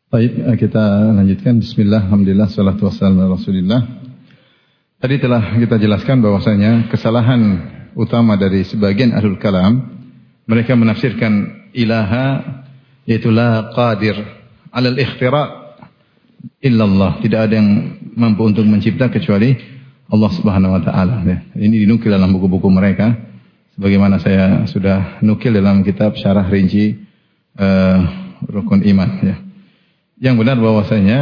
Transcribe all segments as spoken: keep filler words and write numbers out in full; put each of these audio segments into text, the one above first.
Baik, kita lanjutkan. Bismillah, alhamdulillah, salatu wassalamu ala rasulillah. Tadi telah kita jelaskan bahwasanya kesalahan utama dari sebagian ahlul kalam, mereka menafsirkan ilaha yaitu la qadir alal ikhtira illallah. Tidak ada yang mampu untuk mencipta kecuali Allah Subhanahu wa taala. Ini dinukil dalam buku-buku mereka, sebagaimana saya sudah nukil dalam kitab Syarah Rinci uh, Rukun Iman, ya. Yang benar bahwasanya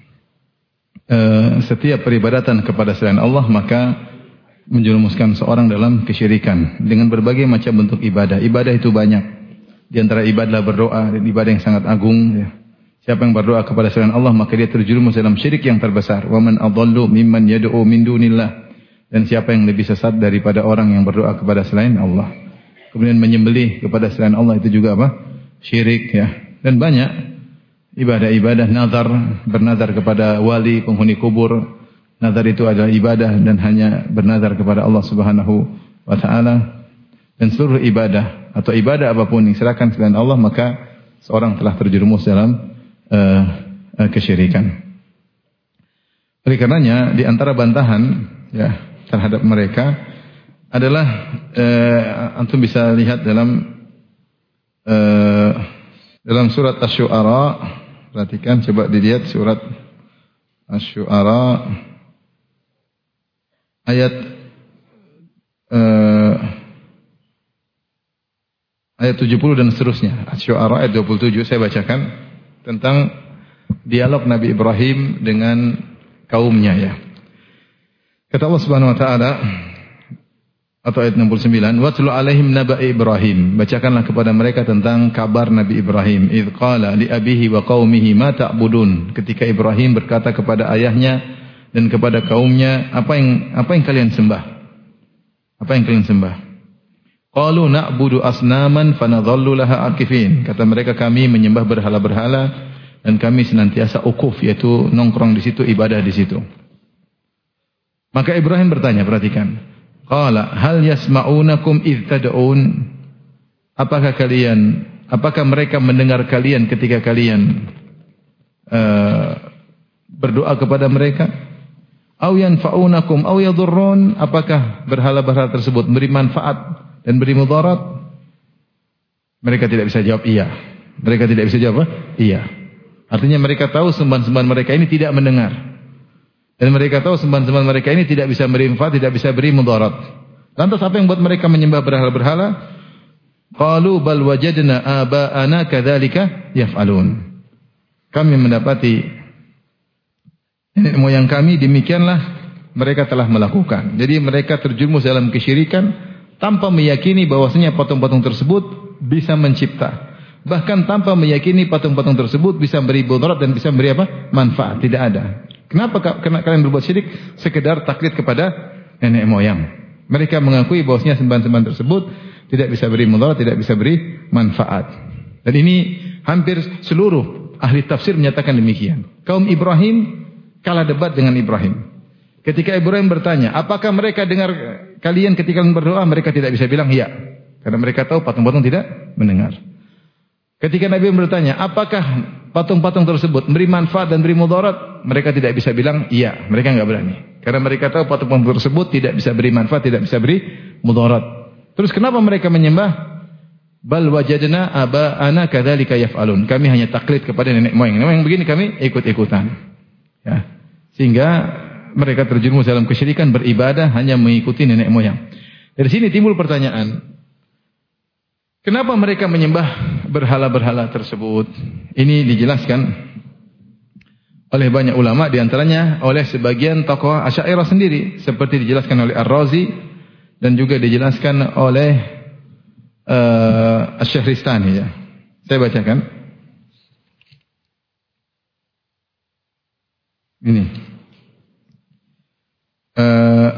uh, setiap peribadatan kepada selain Allah maka menjerumuskan seorang dalam kesyirikan dengan berbagai macam bentuk ibadah. Ibadah itu banyak. Di antara ibadah berdoa, dan ibadah yang sangat agung, ya. Siapa yang berdoa kepada selain Allah maka dia terjerumus dalam syirik yang terbesar. Wa man adallu mimman yad'u min dunillah. Dan siapa yang lebih sesat daripada orang yang berdoa kepada selain Allah. Kemudian menyembelih kepada selain Allah itu juga apa? Syirik, ya. Dan banyak ibadah-ibadah, nazar, bernazar kepada wali, penghuni kubur. Nazar itu adalah ibadah dan hanya bernazar kepada Allah Subhanahu wa taala. Dan seluruh ibadah atau ibadah apapun yang diserahkan selain Allah maka seorang telah terjerumus dalam uh, uh, kesyirikan. Oleh karenanya di antara bantahan, ya, terhadap mereka adalah uh, antum bisa lihat dalam uh, dalam surat Asy-Syu'ara. Perhatikan, coba dilihat surat Asy-Syu'ara ayat uh, ayat tujuh puluh dan seterusnya. Asy-Syu'ara ayat dua puluh tujuh saya bacakan tentang dialog Nabi Ibrahim dengan kaumnya, ya. Kata Allah Subhanahu wa taala atau ayat enam puluh sembilan, watlu alaihim naba Ibrahim, bacakanlah kepada mereka tentang kabar Nabi Ibrahim. Idz qala li abihi wa qaumihi ma ta'budun, ketika Ibrahim berkata kepada ayahnya dan kepada kaumnya, apa yang apa yang kalian sembah? Apa yang kalian sembah? Qalu na'budu asnaman fanadhallu laha akifin, kata mereka kami menyembah berhala-berhala dan kami senantiasa ukuf, yaitu nongkrong di situ, ibadah di situ. Maka Ibrahim bertanya, perhatikan. Qala hal yasma'unakum idz tad'un, apakah kalian apakah mereka mendengar kalian ketika kalian uh, berdoa kepada mereka? Aw yanfa'unakum aw yadhurrun, apakah berhala-berhala tersebut memberi manfaat dan beri mudarat? Mereka tidak bisa jawab iya. Mereka tidak bisa jawab iya. Artinya mereka tahu sembahan-sembahan mereka ini tidak mendengar. Dan mereka tahu sembahan-sembahan mereka ini tidak bisa beri manfaat, tidak bisa beri mudarat. Lantas apa yang buat mereka menyembah berhala-berhala? Qalu bal wajadna aba'ana kadzalika yaf'alun. Kami mendapati nenek moyang kami demikianlah mereka telah melakukan. Jadi mereka terjerumus dalam kesyirikan tanpa meyakini bahwasanya patung-patung tersebut bisa mencipta. Bahkan tanpa meyakini patung-patung tersebut bisa beri mudarat dan bisa beri apa? Manfaat. Tidak ada. Kenapa kalian berbuat syirik? Sekedar taklid kepada nenek moyang. Mereka mengakui bahwasanya sembahan-sembahan tersebut tidak bisa beri mudarat, tidak bisa beri manfaat. Dan ini hampir seluruh ahli tafsir menyatakan demikian. Kaum Ibrahim kalah debat dengan Ibrahim. Ketika Ibrahim bertanya, apakah mereka dengar kalian ketika kalian berdoa? Mereka tidak bisa bilang iya. Karena mereka tahu patung-patung tidak mendengar. Ketika Nabi bertanya, apakah patung-patung tersebut memberi manfaat dan beri mudarat? Mereka tidak bisa bilang iya, mereka enggak berani. Karena mereka tahu patung-patung tersebut tidak bisa beri manfaat, tidak bisa beri mudarat. Terus kenapa mereka menyembah? Bal wajadna aba'ana kadzalika yaf'alun. Kami hanya taklid kepada nenek moyang. Nenek moyang begini kami ikut-ikutan. Ya. Sehingga mereka terjerumus dalam kesyirikan, beribadah hanya mengikuti nenek moyang. Dari sini timbul pertanyaan, kenapa mereka menyembah berhala-berhala tersebut? Ini dijelaskan oleh banyak ulama, diantaranya oleh sebagian tokoh Asy'ariyah sendiri, seperti dijelaskan oleh Ar-Razi dan juga dijelaskan oleh uh, Asy-Syahristani, ya. Saya bacakan. Ini. Uh,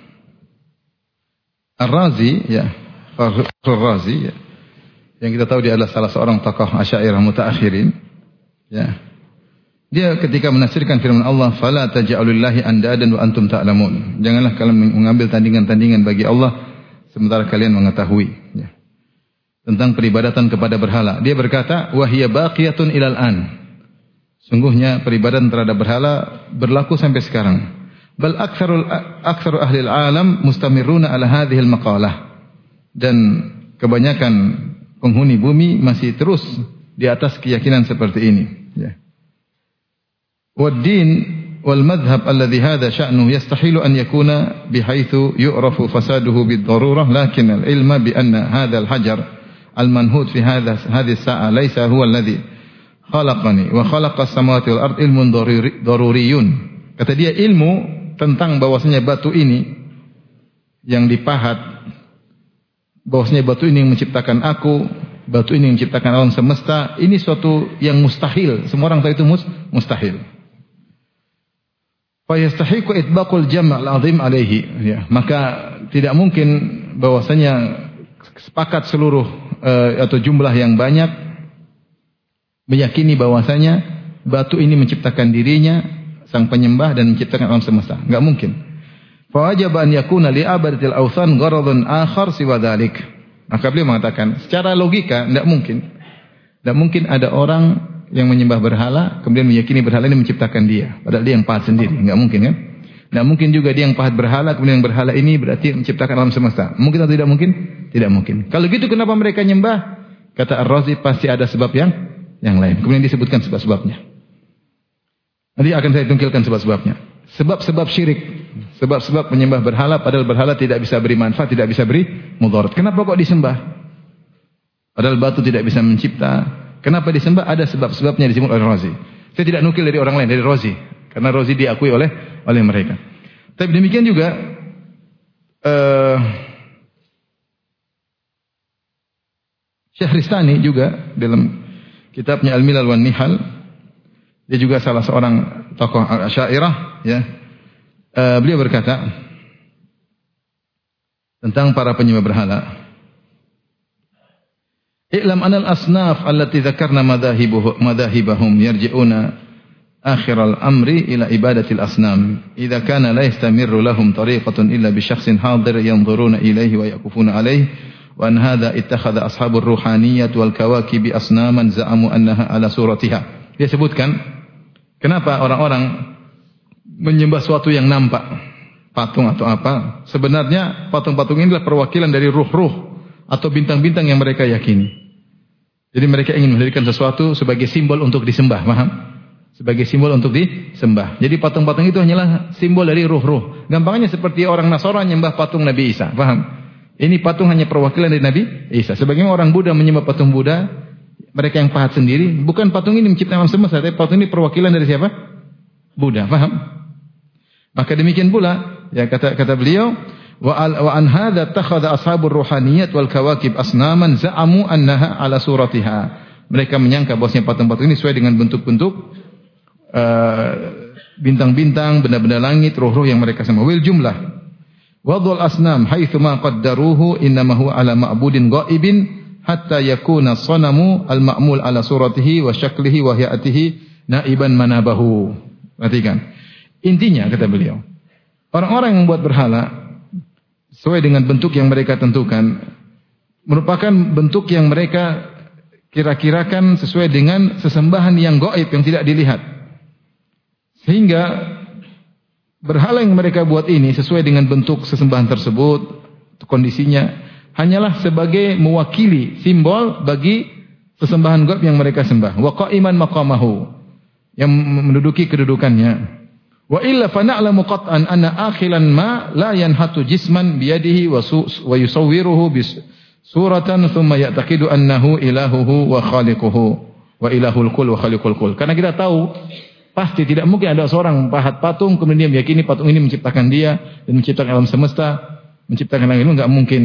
Ar-Razi, ya. Ar-Razi, ya. Yang kita tahu dia adalah salah seorang tokoh Asy'ariyah mutaakhirin, ya. Dia ketika menafsirkan firman Allah, "Fala taj'alulillahi andadan wa antum ta'lamun." Janganlah kalian mengambil tandingan-tandingan bagi Allah sementara kalian mengetahui, ya, tentang peribadatan kepada berhala. Dia berkata, "Wa hiya baqiyatun ilal an." Sungguhnya peribadatan terhadap berhala berlaku sampai sekarang. Bal aktsarul aktsaru ahli alam mustamirruna ala hadhihi al-maqalah. Dan kebanyakan penghuni bumi masih terus di atas keyakinan seperti ini, ya. Wad-din wal madhhab alladhi hadha sya'nuhu yastahilu an yakuna bihaitsu yu'rafu fasaduhu bid-darurah, lakin al-ilma bi anna hadha al-hajar al-manhud fi hadha hadhihi as-sa'a laysa huwa alladhi khalaqani wa khalaqa as-samawati wal ard ilmun daruriyun. Kata dia, ilmu tentang bahwasanya batu ini yang dipahat, bahwasanya batu ini yang menciptakan aku, batu ini yang menciptakan alam semesta, ini suatu yang mustahil. Semua orang tahu itu mus, mustahil. Fa yastahiqu itbaqul jam' al-'azim alaihi, ya, maka tidak mungkin bahwasanya sepakat seluruh uh, atau jumlah yang banyak meyakini bahwasanya batu ini menciptakan dirinya, sang penyembah, dan menciptakan alam semesta. Enggak mungkin. Fa wajaba an yakuna li abadatil awthan gharadun akhar siwa dzalik. Maka beliau mengatakan, secara logika enggak mungkin. Enggak mungkin ada orang yang menyembah berhala kemudian meyakini berhala ini menciptakan dia, padahal dia yang pahat sendiri. Enggak mungkin, kan? Enggak mungkin juga dia yang pahat berhala kemudian berhala ini berarti menciptakan alam semesta. Mungkin atau tidak mungkin? Tidak mungkin. Kalau gitu kenapa mereka nyembah? Kata Ar-Razi, pasti ada sebab yang yang lain. Kemudian disebutkan sebab-sebabnya. Nanti akan saya tungkilkan sebab-sebabnya. Sebab-sebab syirik, sebab-sebab menyembah berhala padahal berhala tidak bisa beri manfaat, tidak bisa beri mudarat. Kenapa kok disembah? Padahal batu tidak bisa mencipta. Kenapa disembah? Ada sebab-sebabnya disebut oleh Razi. Saya tidak nukil dari orang lain, dari Razi, karena Razi diakui oleh oleh mereka. Tapi demikian juga uh, Syahristani juga dalam kitabnya Al-Milal wan Nihal, dia juga salah seorang tokoh Asy'ariyah, ya. Uh, beliau berkata tentang para penyembah berhala. I'lam anal asnaf allati dzakarna madhahibuhum madhahibahum yarji'una akhiral amri ila ibadatil asnam. Idza kana la yastamirru lahum tariqatun illa bi syakhsin hadir yanzuruna ilayhi wa yaqufuna alayhi wa an hadha ittakhadha ashabur ruhaniyyah wal kawakib asnaman za'amu annaha ala suratiha. Dia sebutkan kenapa orang-orang menyembah sesuatu yang nampak, patung atau apa. Sebenarnya patung-patung ini adalah perwakilan dari ruh-ruh atau bintang-bintang yang mereka yakini. Jadi mereka ingin mendirikan sesuatu sebagai simbol untuk disembah, paham? Sebagai simbol untuk disembah. Jadi patung-patung itu hanyalah simbol dari ruh-ruh. Gampangnya seperti orang Nasrani menyembah patung Nabi Isa, paham? Ini patung hanya perwakilan dari Nabi Isa. Sebagaimana orang Buddha menyembah patung Buddha, mereka yang pahat sendiri, bukan patung ini menciptakan alam semesta, tapi patung ini perwakilan dari siapa? Buddha, paham? Maka demikian pula, ya kata kata beliau, wa an hadza takhadha ashabur ruhaniyat wal kawakib asnaman za'amu annaha ala suratiha. Mereka menyangka bahwasanya patung-patung ini sesuai dengan bentuk-bentuk uh, bintang-bintang, benda-benda langit, roh-roh yang mereka sembah. Wil jumlah wadhul asnam haitsu ma qaddaruhu innama huwa ala ma'budin ghaibin hatta yakuna sanamu al ma'mul ala suratihi wa syaklihi wa hayatihi naiban manabahu. Perhatikan. Intinya kata beliau, orang-orang yang membuat berhala sesuai dengan bentuk yang mereka tentukan merupakan bentuk yang mereka kira-kirakan sesuai dengan sesembahan yang gaib yang tidak dilihat. Sehingga berhala yang mereka buat ini sesuai dengan bentuk sesembahan tersebut, kondisinya hanyalah sebagai mewakili simbol bagi sesembahan gaib yang mereka sembah. Wa qa'iman maqamahu, yang menduduki kedudukannya. Wa illa fa na'lamu qat'an anna akhilan ma la yanhatu jisman biyadihi wa wa yusawwiruhu bis suratan thumma ya'taqidu annahu ilahuhu wa khaliquhu wa ilahul kul wa khaliqul kul. Karena kita tahu pasti tidak mungkin ada seorang pahat patung kemudian dia meyakini patung ini menciptakan dia dan menciptakan alam semesta, menciptakan langit, itu enggak mungkin.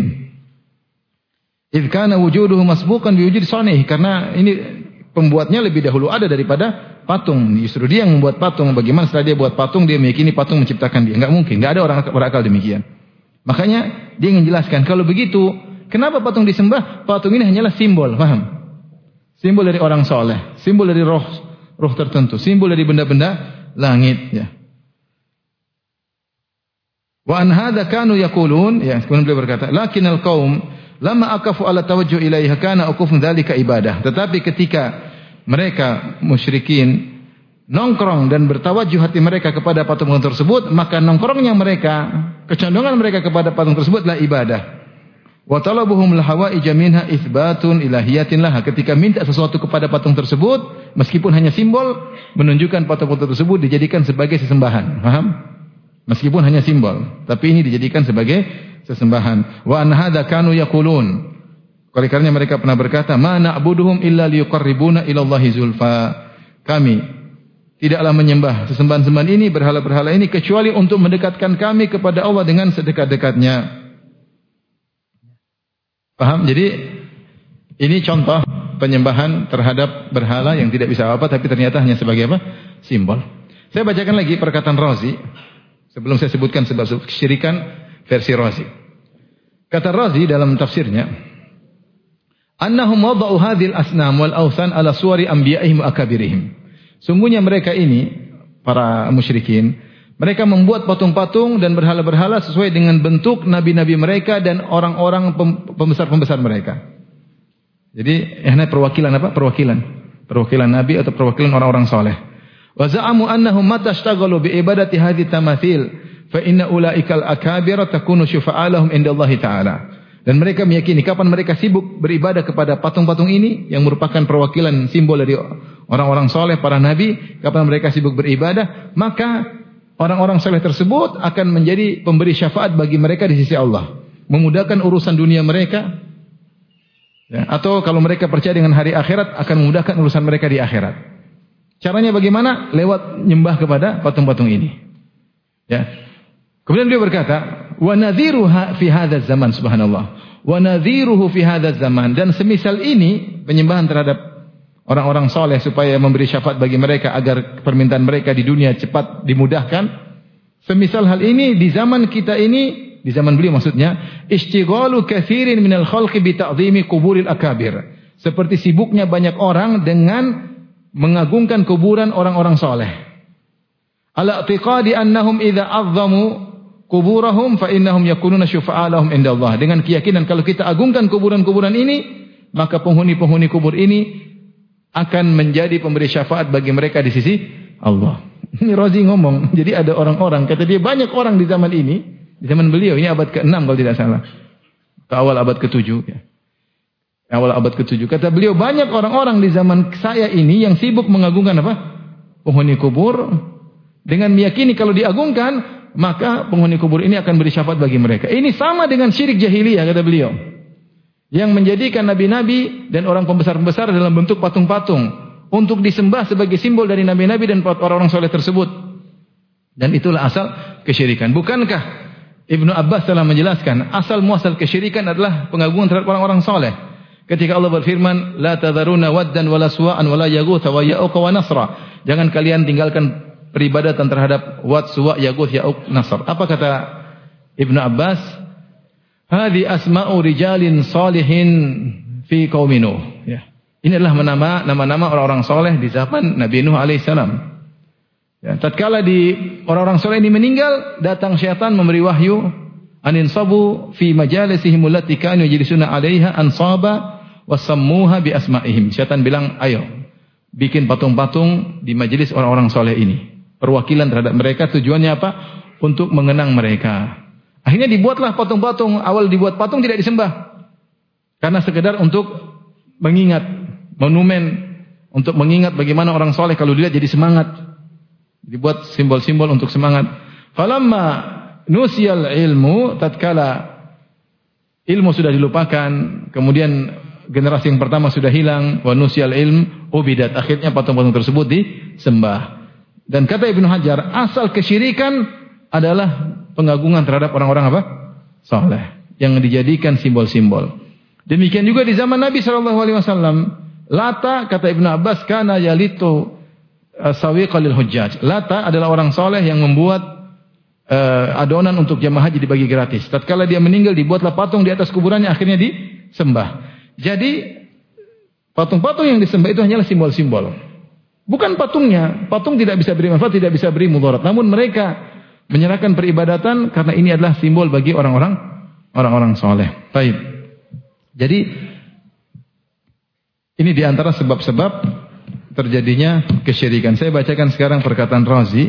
Idz kana wujuduhu masbuqan bi wujudi sanih, karena ini pembuatnya lebih dahulu ada daripada patung. Justru dia yang membuat patung. Bagaimana setelah dia buat patung dia meyakini patung menciptakan dia? Enggak mungkin. Enggak ada orang berakal demikian. Makanya dia ingin jelaskan kalau begitu, kenapa patung disembah? Patung ini hanyalah simbol, paham? Simbol dari orang soleh, simbol dari roh roh tertentu, simbol dari benda-benda langit, ya. Wa an hadza kanu yaqulun, ya, kemudian beliau berkata, lakinnal qaum lama akafu ala tawajjuh ilaiha kana ukufun dzalika ibadah. Tetapi ketika mereka musyrikin nongkrong dan bertawajuh hati mereka kepada patung-patung tersebut, maka nongkrongnya mereka, kecondongan mereka kepada patung tersebutlah ibadah. Wa talabuhum lahawaija minha itsbatun ilahiyatin laha. Ketika minta sesuatu kepada patung tersebut, meskipun hanya simbol, menunjukkan patung-patung tersebut dijadikan sebagai sesembahan. Paham? Meskipun hanya simbol, tapi ini dijadikan sebagai sesembahan. Wa an hadza kanu yaqulun. Oleh karenanya mereka pernah berkata, "Ma na'buduhum illa liyuqarribuna ila Allahi zulfa." Kami tidaklah menyembah sesembahan-sembahan ini, berhala-berhala ini, kecuali untuk mendekatkan kami kepada Allah dengan sedekat-dekatnya. Paham? Jadi ini contoh penyembahan terhadap berhala yang tidak bisa apa, tapi ternyata hanya sebagai apa? Simbol. Saya bacakan lagi perkataan Razi sebelum saya sebutkan sebab kesyirikan versi Razi. Kata Razi dalam tafsirnya, annahum wada'u hadhil asnam wal awsan ala suwari anbiya'ihim wa akabirihim. Sungguhnya mereka ini, para musyrikin, mereka membuat patung-patung dan berhala-berhala sesuai dengan bentuk nabi-nabi mereka dan orang-orang pembesar-pembesar mereka. Jadi, ini perwakilan apa? Perwakilan. Perwakilan nabi atau perwakilan orang-orang soleh. Wa za'amu annahum mata ishtaghalu bi ibadati hadhihi tamathil fa inna ulaikal akabira takunu syufa'alahum indallahi ta'ala. Dan mereka meyakini kapan mereka sibuk beribadah kepada patung-patung ini yang merupakan perwakilan simbol dari orang-orang soleh, para nabi, kapan mereka sibuk beribadah, maka orang-orang soleh tersebut akan menjadi pemberi syafaat bagi mereka di sisi Allah, memudahkan urusan dunia mereka, ya, atau kalau mereka percaya dengan hari akhirat akan memudahkan urusan mereka di akhirat. Caranya bagaimana? Lewat nyembah kepada patung-patung ini. Ya. Kemudian beliau berkata, wa nadhiruha fi hadzal zaman, subhanallah. Wa nadhiruhu fi hadzal zaman, dan semisal ini penyembahan terhadap orang-orang soleh supaya memberi syafaat bagi mereka agar permintaan mereka di dunia cepat dimudahkan. Semisal hal ini di zaman kita ini, di zaman beliau maksudnya, istighalu katsirin minal khalqi bi ta'dhimi quburil akabir. Seperti sibuknya banyak orang dengan mengagungkan kuburan orang-orang soleh. Ala i'tiqadi annahum idza 'azzamu kuburahum fa innahum yakununa syufa'alahum indallah. Dengan keyakinan kalau kita agungkan kuburan-kuburan ini, maka penghuni-penghuni kubur ini akan menjadi pemberi syafaat bagi mereka di sisi Allah. Ini Razi ngomong. Jadi ada orang-orang, kata dia banyak orang di zaman ini, di zaman beliau, ini abad keenam kalau tidak salah. Ke awal abad ketujuh. Ya. Awal abad ketujuh. Kata beliau banyak orang-orang di zaman saya ini yang sibuk mengagungkan apa? Penghuni kubur. Dengan meyakini kalau diagungkan, maka penghuni kubur ini akan beri syafaat bagi mereka. Ini sama dengan syirik jahiliyah, kata beliau. Yang menjadikan nabi-nabi dan orang pembesar-pembesar dalam bentuk patung-patung untuk disembah sebagai simbol dari nabi-nabi dan orang-orang soleh tersebut. Dan itulah asal kesyirikan. Bukankah Ibnu Abbas telah menjelaskan asal muasal kesyirikan adalah pengagungan terhadap orang-orang soleh. Ketika Allah berfirman, la tadharuna waddan wala suwa'an wala yaghutha wa ya'uq wa nasra. Jangan kalian tinggalkan peribadatan terhadap Wad, Suwa, Yaguth, Ya'uq, Nasr. Apa kata Ibnu Abbas? Hadi asma'u rijalin salihin fi qaumi Nuh. Ya. Ini adalah nama nama-nama orang-orang soleh di zaman Nabi Nuh alaihissalam. Ya, tatkala di orang-orang soleh ini meninggal, datang syaitan memberi wahyu, anin sabu fi majalisihim allati kanu yajlisuna 'alaiha ansaba wasammuha bi asma'ihim. Syaitan bilang, "Ayo, bikin patung-patung di majelis orang-orang soleh ini." Perwakilan terhadap mereka, tujuannya apa? Untuk mengenang mereka. Akhirnya dibuatlah patung-patung. Awal dibuat patung tidak disembah. Karena sekedar untuk mengingat, monumen, untuk mengingat bagaimana orang soleh kalau dilihat jadi semangat. Dibuat simbol-simbol untuk semangat. Falamma nusyal ilmu, tatkala ilmu sudah dilupakan, kemudian generasi yang pertama sudah hilang, wa nusyal ilm ubidat. Akhirnya patung-patung tersebut disembah. Dan kata Ibnu Hajar, asal kesyirikan adalah pengagungan terhadap orang-orang apa? Saleh, yang dijadikan simbol-simbol. Demikian juga di zaman Nabi shallallahu alaihi wasallam, Lata, kata Ibnu Abbas, kana yalitu sawiqa lil hujjaj. Lata adalah orang soleh yang membuat uh, adonan untuk jamaah haji dibagi gratis. Tatkala dia meninggal, dibuatlah patung di atas kuburannya, akhirnya disembah. Jadi patung-patung yang disembah itu hanyalah simbol-simbol. Bukan patungnya. Patung tidak bisa beri manfaat, tidak bisa beri mudarat. Namun mereka menyerahkan peribadatan karena ini adalah simbol bagi orang-orang orang-orang soleh. Baik. Jadi ini diantara sebab-sebab terjadinya kesyirikan. Saya bacakan sekarang perkataan Razi.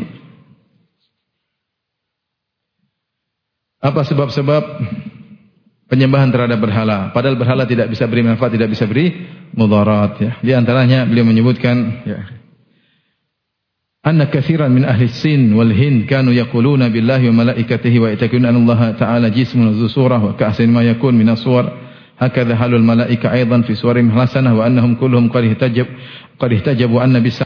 Apa sebab-sebab penyembahan terhadap berhala? Padahal berhala tidak bisa beri manfaat, tidak bisa beri mudarat. Ya. Di antaranya beliau menyebutkan, ya, anna katsiran min ahli sin wal hind kanu yaquluna billahi wa malaikatihi wa yatakuna anna Allah ta'ala jismun dzu surah wa ka'sin ma yakun min as-suwar hakadha halul malaika aidan fi suwarin hasanah wa annahum kulluhum qad ihtajab qad ihtajabu anna bis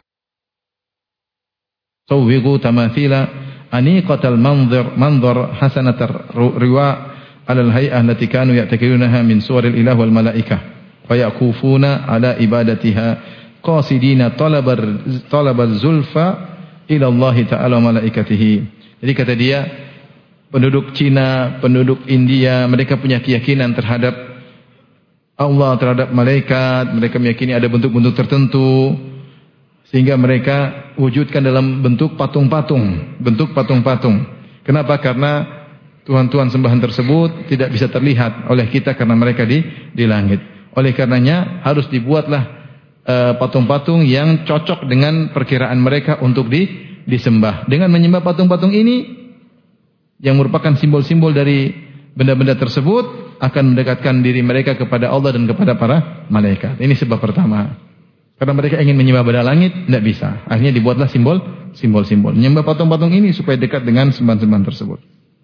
sawwigu tamathila aniqatal manzar manzar hasanatar riwa ala al-hay'ah allati kanu ya'takidunaha min suwaril ilah wal malaikah fa yaqufuna ala ibadatiha qasidina talabar talabar zulfa ila Allah Ta'ala wa malaikatihi. Jadi kata dia, penduduk Cina, penduduk India, mereka punya keyakinan terhadap Allah, terhadap malaikat, mereka meyakini ada bentuk-bentuk tertentu sehingga mereka wujudkan dalam bentuk patung-patung, bentuk patung-patung. Kenapa? Karena tuhan-tuhan sembahan tersebut tidak bisa terlihat oleh kita karena mereka di di langit. Oleh karenanya harus dibuatlah patung-patung yang cocok dengan perkiraan mereka untuk di, disembah. Dengan menyembah patung-patung ini yang merupakan simbol-simbol dari benda-benda tersebut akan mendekatkan diri mereka kepada Allah dan kepada para malaikat. Ini sebab pertama. Karena mereka ingin menyembah benda langit, tidak bisa. Akhirnya dibuatlah simbol, simbol-simbol. Menyembah patung-patung ini supaya dekat dengan sembahan-sembahan tersebut.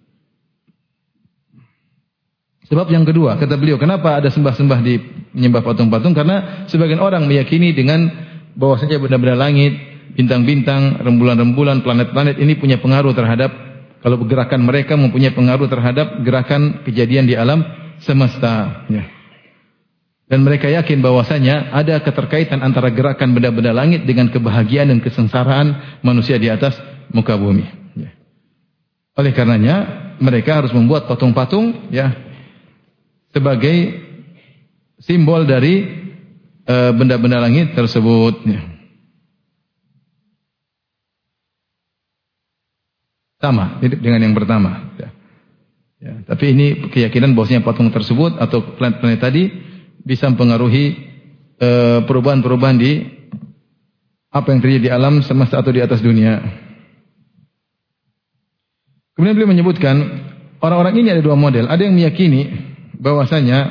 Sebab yang kedua, kata beliau, kenapa ada sembah-sembah di menyembah patung-patung? Karena sebagian orang meyakini dengan bahwasanya benda-benda langit, bintang-bintang, rembulan-rembulan, planet-planet ini punya pengaruh terhadap, kalau gerakan mereka mempunyai pengaruh terhadap gerakan kejadian di alam semesta. Ya. Dan mereka yakin bahwasanya ada keterkaitan antara gerakan benda-benda langit dengan kebahagiaan dan kesengsaraan manusia di atas muka bumi. Ya. Oleh karenanya mereka harus membuat patung-patung, ya, sebagai simbol dari benda-benda uh, langit tersebut. Ya. Sama dengan yang pertama. Ya. Ya. Tapi ini keyakinan bahwasanya patung tersebut atau planet-planet tadi bisa mempengaruhi uh, perubahan-perubahan di apa yang terjadi di alam semesta atau di atas dunia. Kemudian beliau menyebutkan orang-orang ini ada dua model. Ada yang meyakini bahwasanya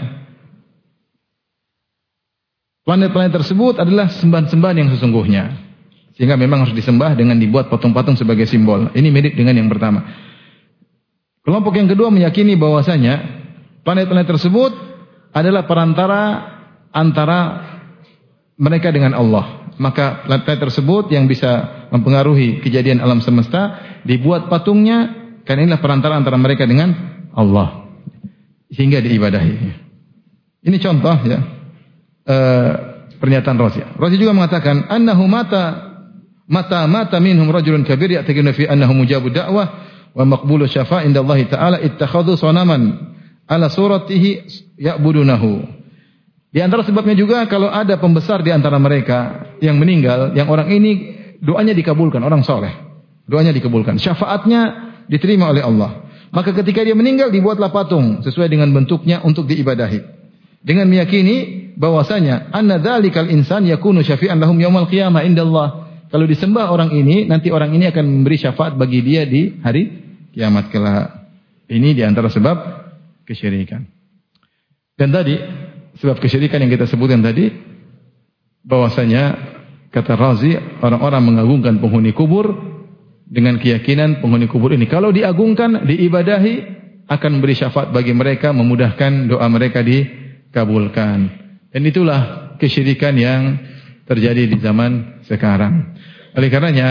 planet-planet tersebut adalah sembahan-sembahan yang sesungguhnya, sehingga memang harus disembah dengan dibuat patung-patung sebagai simbol. Ini mirip dengan yang pertama. Kelompok yang kedua meyakini bahwasanya planet-planet tersebut adalah perantara antara mereka dengan Allah. Maka planet tersebut yang bisa mempengaruhi kejadian alam semesta dibuat patungnya, karena inilah perantara antara mereka dengan Allah, sehingga diibadahi. Ini contoh, ya, e, pernyataan Razi. Razi juga mengatakan annahu mata mata mata minhum rajulun kabir ya'taqiduna fi annahu mujabud da'wah wa maqbulu syafa' inda Allah Ta'ala ittakhadhu sanaman ala suratihi ya'budunahu. Di antara sebabnya juga kalau ada pembesar di antara mereka yang meninggal, yang orang ini doanya dikabulkan, orang soleh, doanya dikabulkan, syafaatnya diterima oleh Allah. Maka ketika dia meninggal dibuatlah patung sesuai dengan bentuknya untuk diibadahi. Dengan meyakini bahwasanya anna dzalikal insan yakunu syafi'an lahum yaumal qiyamah indallah. Kalau disembah orang ini, nanti orang ini akan memberi syafaat bagi dia di hari kiamat kelak. Ini di antara sebab kesyirikan. Dan tadi sebab kesyirikan yang kita sebutkan tadi, bahwasanya kata Razi, orang-orang mengagungkan penghuni kubur dengan keyakinan penghuni kubur ini kalau diagungkan, diibadahi, akan memberi syafaat bagi mereka, memudahkan doa mereka dikabulkan. Dan itulah kesyirikan yang terjadi di zaman sekarang. Oleh karenanya,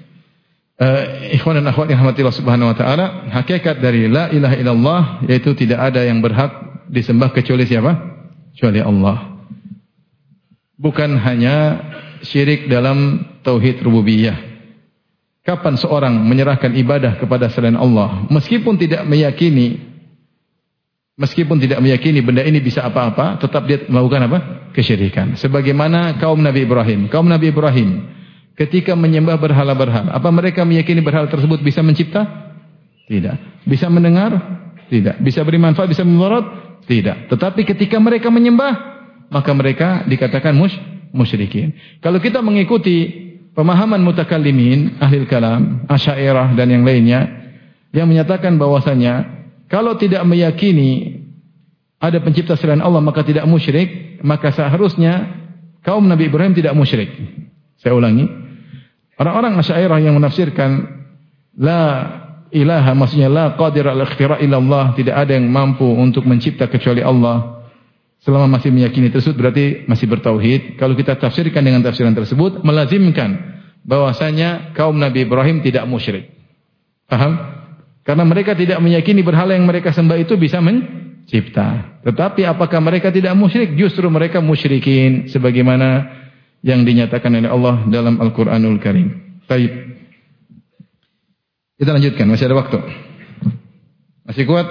uh, ikhwan dan akhwat yang rahmatillah subhanahu wa ta'ala, hakikat dari la ilaha illallah yaitu tidak ada yang berhak disembah kecuali siapa? Kecuali Allah. Bukan hanya syirik dalam tauhid rububiyah. Kapan seorang menyerahkan ibadah kepada selain Allah, meskipun tidak meyakini, meskipun tidak meyakini benda ini bisa apa-apa, tetap dia melakukan apa? Kesyirikan. Sebagaimana kaum Nabi Ibrahim. Kaum Nabi Ibrahim ketika menyembah berhala-berhala, apa mereka meyakini berhala tersebut bisa mencipta? Tidak. Bisa mendengar? Tidak. Bisa beri manfaat? Bisa memudarat? Tidak. Tetapi ketika mereka menyembah, maka mereka dikatakan musyrik. musyrikin. Kalau kita mengikuti pemahaman mutakallimin, ahli kalam, Asy'ariyah dan yang lainnya yang menyatakan bahwasanya kalau tidak meyakini ada pencipta selain Allah maka tidak musyrik, maka seharusnya kaum Nabi Ibrahim tidak musyrik. Saya ulangi. Orang-orang Asy'ariyah yang menafsirkan la ilaha, maksudnya la qadir al-ikhtira' illa Allah, tidak ada yang mampu untuk mencipta kecuali Allah. Selama masih meyakini tersebut berarti masih bertauhid. Kalau kita tafsirkan dengan tafsiran tersebut melazimkan bahwasanya kaum Nabi Ibrahim tidak musyrik. Paham? Karena mereka tidak meyakini berhala yang mereka sembah itu bisa mencipta. Tetapi apakah mereka tidak musyrik? Justru mereka musyrikin sebagaimana yang dinyatakan oleh Allah dalam Al-Qur'anul Karim. Baik. Kita lanjutkan, masih ada waktu. Masih kuat?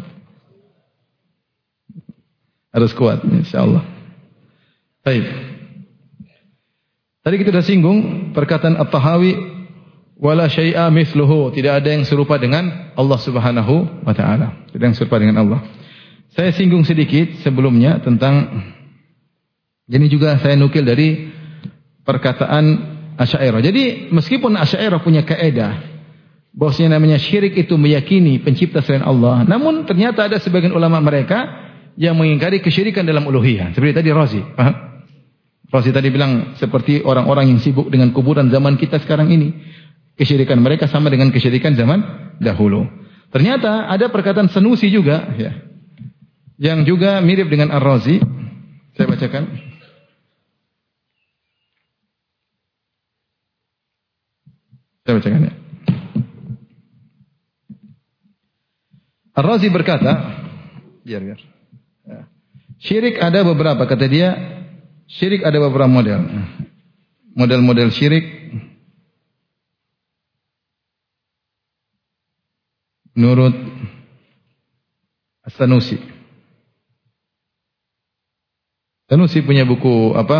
Harus kuat, insyaallah. Baik. Tadi kita sudah singgung perkataan At-Tahawi, wala syai'a mithluhu, tidak ada yang serupa dengan Allah Subhanahu wa taala. Tidak ada yang serupa dengan Allah. Saya singgung sedikit sebelumnya tentang ini juga saya nukil dari perkataan Asy'ariyah. Jadi meskipun Asy'ariyah punya kaidah bahwasanya namanya syirik itu meyakini pencipta selain Allah, namun ternyata ada sebagian ulama mereka yang mengingkari kesyirikan dalam uluhiyah. Seperti tadi Razi, paham? Razi tadi bilang seperti orang-orang yang sibuk dengan kuburan zaman kita sekarang ini. Kesyirikan mereka sama dengan kesyirikan zaman dahulu. Ternyata ada perkataan Sanusi juga, ya, yang juga mirip dengan Ar-Razi. Saya bacakan. Saya bacakan ya. Ar-Razi berkata, biar biar. Ya. Syirik ada beberapa, kata dia, syirik ada beberapa model. Model-model syirik menurut As-Sanusi. Sanusi punya buku apa?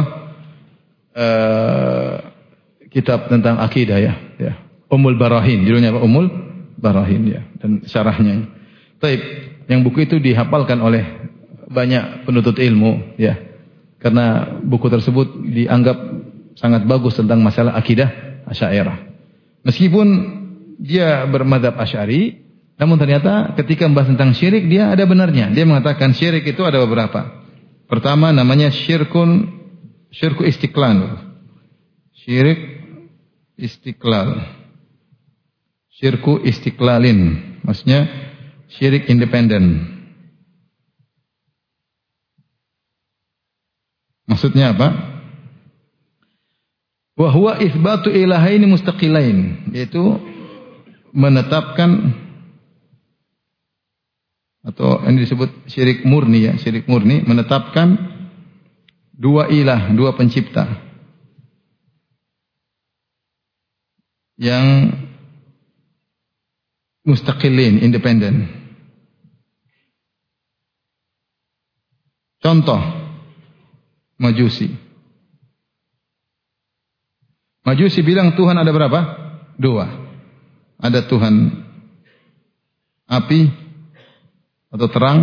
Uh, kitab tentang akidah ya, ya. Ummul Barahin, judulnya apa? Ummul Barahin ya, dan syarahnya. Taib, yang buku itu dihafalkan oleh banyak penuntut ilmu ya. Karena buku tersebut dianggap sangat bagus tentang masalah akidah Asy'ariyah. Meskipun dia bermadzhab Asy'ari, namun ternyata ketika membahas tentang syirik dia ada benarnya. Dia mengatakan syirik itu ada beberapa. Pertama namanya syirkun syirku istiqlal. Syirik istiqlal. Syirku istiqlalin. Maksudnya syirik independen. Maksudnya apa? Wa huwa itsbatu ilahaini mustaqilain, yaitu menetapkan, atau ini disebut syirik murni ya, syirik murni, menetapkan dua ilah, dua pencipta yang mustaqilin, independen. Contoh Majusi. Majusi bilang Tuhan ada berapa? Dua. Ada Tuhan api atau terang,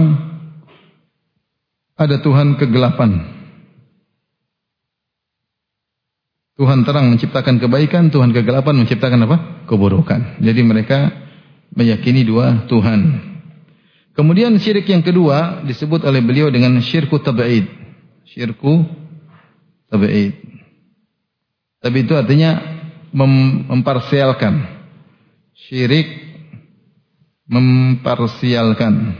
ada Tuhan kegelapan. Tuhan terang menciptakan kebaikan, Tuhan kegelapan menciptakan apa? Keburukan. Jadi mereka meyakini dua Tuhan. Kemudian syirik yang kedua disebut oleh beliau dengan syirku tab'id. Syirku tab'id. Tapi itu artinya mem memparsialkan. Syirik memparsialkan.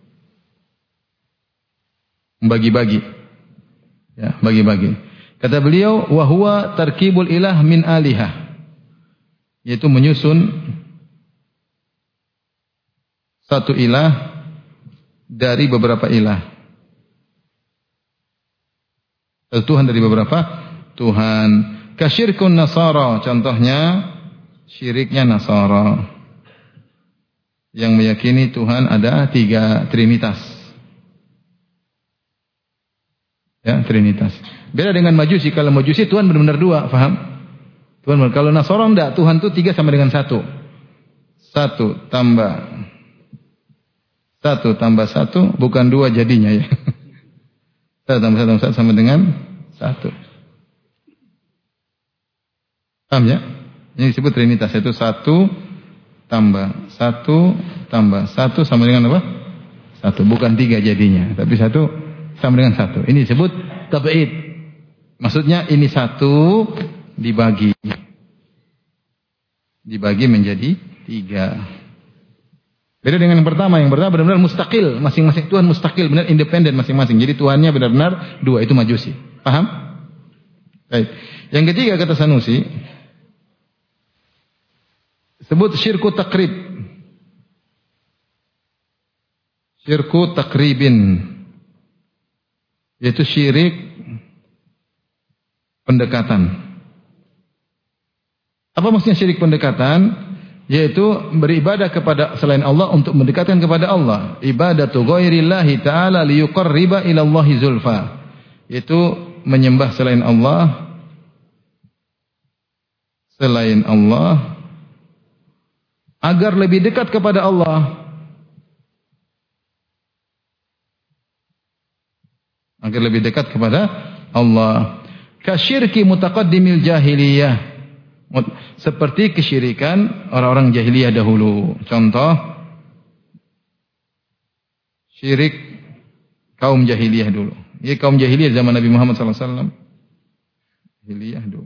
Membagi-bagi. Ya, bagi-bagi. Kata beliau, wa huwa tarkibul ilah min alihah. Yaitu menyusun satu ilah dari beberapa ilah. Tuhan dari beberapa Tuhan. Kasyirkun Nasara, contohnya syiriknya Nasara yang meyakini Tuhan ada tiga, trinitas. Ya, trinitas. Beda dengan Majusi. Kalau Majusi Tuhan benar-benar dua, faham? Tuhan benar. Kalau Nasara enggak, Tuhan itu tiga sama dengan satu. Satu tambah satu tambah satu bukan dua jadinya ya. Satu tambah satu tambah satu sama dengan satu. Paham ya? Ini disebut trinitas, yaitu satu tambah satu tambah satu sama dengan apa? Satu, bukan tiga jadinya, tapi satu sama dengan satu. Ini disebut tab'id. Maksudnya ini satu dibagi. Dibagi menjadi tiga. Beda dengan yang pertama. Yang pertama benar-benar mustaqil. Masing-masing Tuhan mustaqil, benar independen masing-masing. Jadi Tuhannya benar-benar dua, itu majusi. Paham? Baik. Yang ketiga kata Sanusi, sebut syirku takrib. Syirku takribin. Yaitu syirik pendekatan. Apa maksudnya syirik pendekatan? Yaitu beribadah kepada selain Allah untuk mendekatkan kepada Allah. Ibadatu ghairillahi ta'ala liyuqarriba ila Allahi zulfa. Yaitu menyembah selain Allah. Selain Allah. Agar lebih dekat kepada Allah. Agar lebih dekat kepada Allah. Kasyirki mutaqaddimil jahiliyah. Seperti kesyirikan orang-orang jahiliyah dahulu. Contoh, syirik kaum jahiliyah dulu. Ini kaum jahiliyah zaman Nabi Muhammad sallallahu alaihi wasallam. Jahiliyah dulu.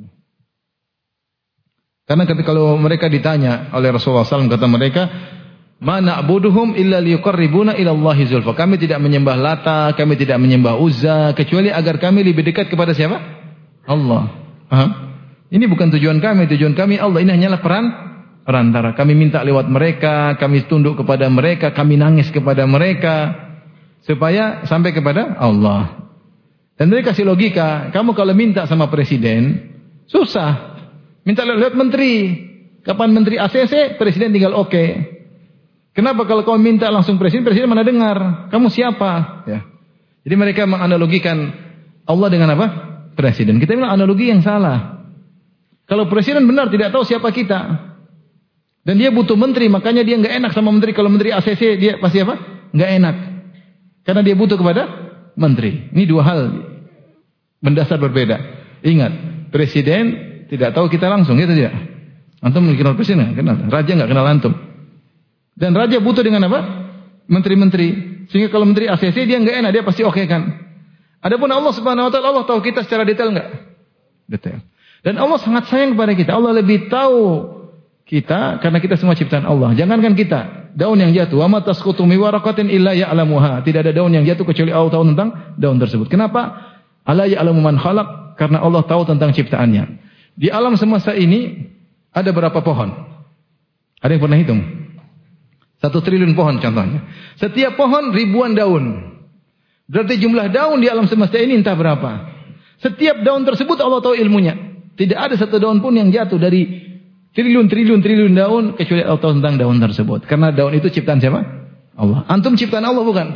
Karena ketika kalau mereka ditanya oleh Rasulullah sallallahu alaihi wasallam, kata mereka, "Ma na'buduhum illa liyuqarribuna ila Allahi zulfa." Kami tidak menyembah Lata, kami tidak menyembah Uzza, kecuali agar kami lebih dekat kepada siapa? Allah. Paham? Ini bukan tujuan kami, tujuan kami Allah. Ini hanyalah peran perantara. Kami minta lewat mereka, kami tunduk kepada mereka, kami nangis kepada mereka supaya sampai kepada Allah. Dan mereka kasih logika, kamu kalau minta sama presiden susah. Minta lewat menteri. Kapan menteri A C C, presiden tinggal oke. Okay. Kenapa kalau kau minta langsung presiden, presiden mana dengar? Kamu siapa? Ya. Jadi mereka menganalogikan Allah dengan apa? Presiden. Kita bilang analogi yang salah. Kalau presiden benar tidak tahu siapa kita. Dan dia butuh menteri, makanya dia enggak enak sama menteri. Kalau menteri A C C dia pasti apa? Enggak enak. Karena dia butuh kepada menteri. Ini dua hal mendasar berbeda. Ingat, presiden tidak tahu kita langsung, gitu tidak? Antum kenal presiden enggak? Kenal. Raja enggak kenal antum. Dan raja butuh dengan apa? Menteri-menteri. Sehingga kalau menteri A C C dia enggak enak, dia pasti oke kan. Adapun Allah Subhanahu wa taala, Allah tahu kita secara detail enggak? Detail. Dan Allah sangat sayang kepada kita. Allah lebih tahu kita karena kita semua ciptaan Allah. Jangankan kita, daun yang jatuh, wa ma tasqutu min waraqatin illa ya'lamuha. Tidak ada daun yang jatuh kecuali Allah tahu tentang daun tersebut. Kenapa? Ala ya'lamu man khalaq, karena Allah tahu tentang ciptaannya. Di alam semesta ini ada berapa pohon? Ada yang pernah hitung? Satu triliun pohon contohnya. Setiap pohon ribuan daun. Berarti jumlah daun di alam semesta ini entah berapa. Setiap daun tersebut Allah tahu ilmunya. Tidak ada satu daun pun yang jatuh dari triliun-triliun-triliun daun kecuali Allah tahu tentang daun tersebut. Karena daun itu ciptaan siapa? Allah. Antum ciptaan Allah bukan?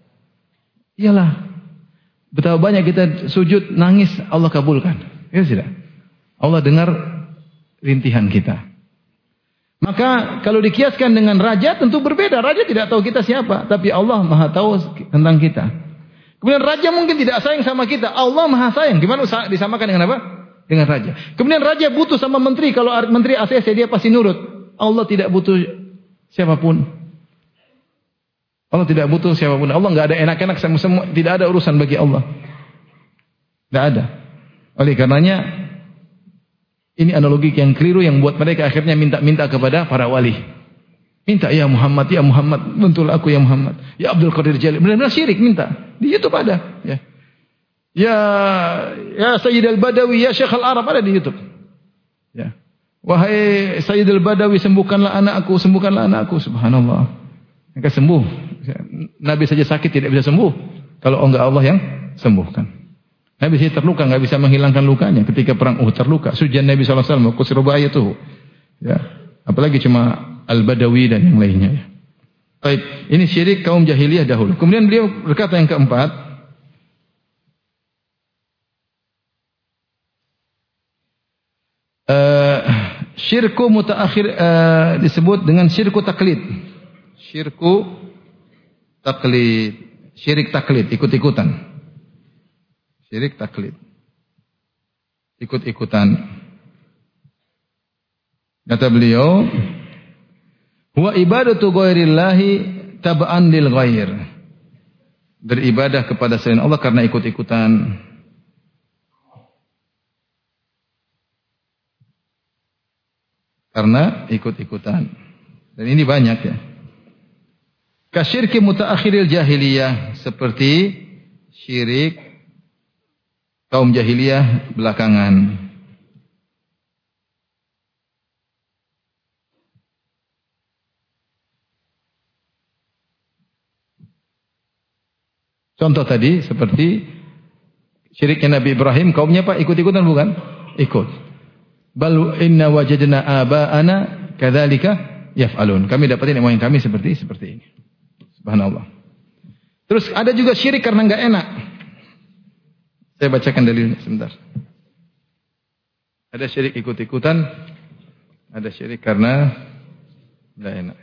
Iyalah. Betapa banyak kita sujud, nangis, Allah kabulkan. Ya tidak? Allah dengar rintihan kita. Maka kalau dikiaskan dengan raja tentu berbeda. Raja tidak tahu kita siapa, tapi Allah Maha tahu tentang kita. Kemudian raja mungkin tidak sayang sama kita, Allah Maha sayang. Gimana disamakan dengan apa? Dengan raja. Kemudian raja butuh sama menteri, kalau menteri A C C dia pasti nurut. Allah tidak butuh siapapun. Allah tidak butuh siapapun. Allah enggak ada enak-enak sama semua, tidak ada urusan bagi Allah. Tidak ada. Oleh karenanya ini analogi yang keliru yang buat mereka akhirnya minta-minta kepada para wali. Minta ya Muhammad, ya Muhammad, bantulah aku ya Muhammad. Ya Abdul Qadir Jalil. Benar-benar syirik minta. Di YouTube ada, ya. Ya ya Sayyid al-Badawi, ya Syekh al-Arab ada di YouTube. Ya. Wahai Sayyid al-Badawi, sembuhkanlah anakku, sembuhkanlah anakku. Subhanallah. Mereka sembuh. Nabi saja sakit tidak bisa sembuh kalau enggak Allah yang sembuhkan. Nabi saja terluka enggak bisa menghilangkan lukanya ketika perang Uhud terluka. Sujan Nabi sallallahu alaihi wasallam kusrubayatuhu. Ya. Apalagi cuma al-Badawi dan yang lainnya ya. Baik, ini syirik kaum jahiliyah dahulu. Kemudian beliau berkata yang keempat, Uh, syirku mutaakhir uh, disebut dengan syirku taklid. Syirku taklid, syirik taklid, ikut-ikutan. Syirik taklid, ikut-ikutan. Kata beliau, wa ibadatu ghairillahi tab'an lil ghair. Beribadah kepada selain Allah karena ikut-ikutan. Karena ikut-ikutan. Dan ini banyak ya. Kasyirki mutaakhiril jahiliyah, seperti syirik kaum jahiliyah belakangan. Contoh tadi seperti syiriknya Nabi Ibrahim, kaumnya Pak ikut-ikutan bukan? Ikut. Bal inna wajadna aba'ana kadzalika yaf'alun. Kami dapatin nenek moyang kami seperti seperti ini. Subhanallah. Terus ada juga syirik karena enggak enak. Saya bacakan dalilnya sebentar. Ada syirik ikut-ikutan, ada syirik karena enggak enak.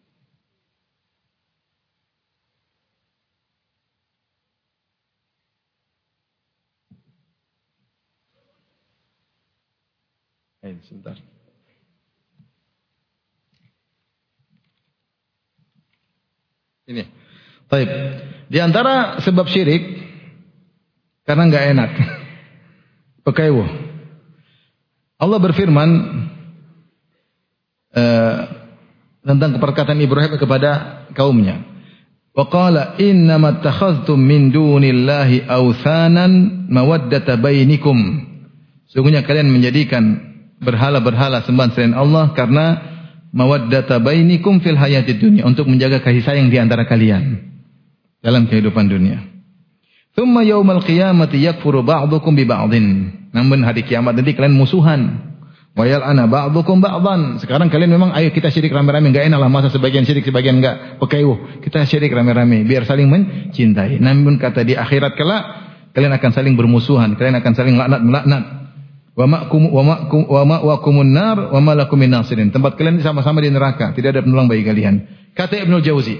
Ayo sebentar. Ini. Baik. Di antara sebab syirik karena enggak enak. Pekaiwo. Allah berfirman uh, tentang perkataan Ibrahim kepada kaumnya. Wa qala innamat takhaztum min dunillahi awthanan mawaddata bainikum. Sungguhnya kalian menjadikan berhala-berhala sembahan selain Allah karena mawaddata bainikum fil hayatid dunya, untuk menjaga kasih sayang di antara kalian dalam kehidupan dunia. Tsumma yaumal qiyamati yakfuru ba'dukum bi ba'din. Namun hari kiamat nanti kalian musuhan. Wa yal'ana ba'dukum ba'dan. Sekarang kalian memang ayo kita syirik rame-rame, enggak enak lah masa sebagian syirik sebagian enggak. Pekaiwo, kita syirik rame-rame biar saling mencintai. Namun kata di akhirat kelak kalian akan saling bermusuhan, kalian akan saling laknat-melaknat. Wa ma'kum wa ma'kum wa ma'wakumun nar wa ma lakum min nasirin. Tempat kalian sama-sama di neraka, tidak ada penolong bagi kalian. Kata Ibnu Jauzi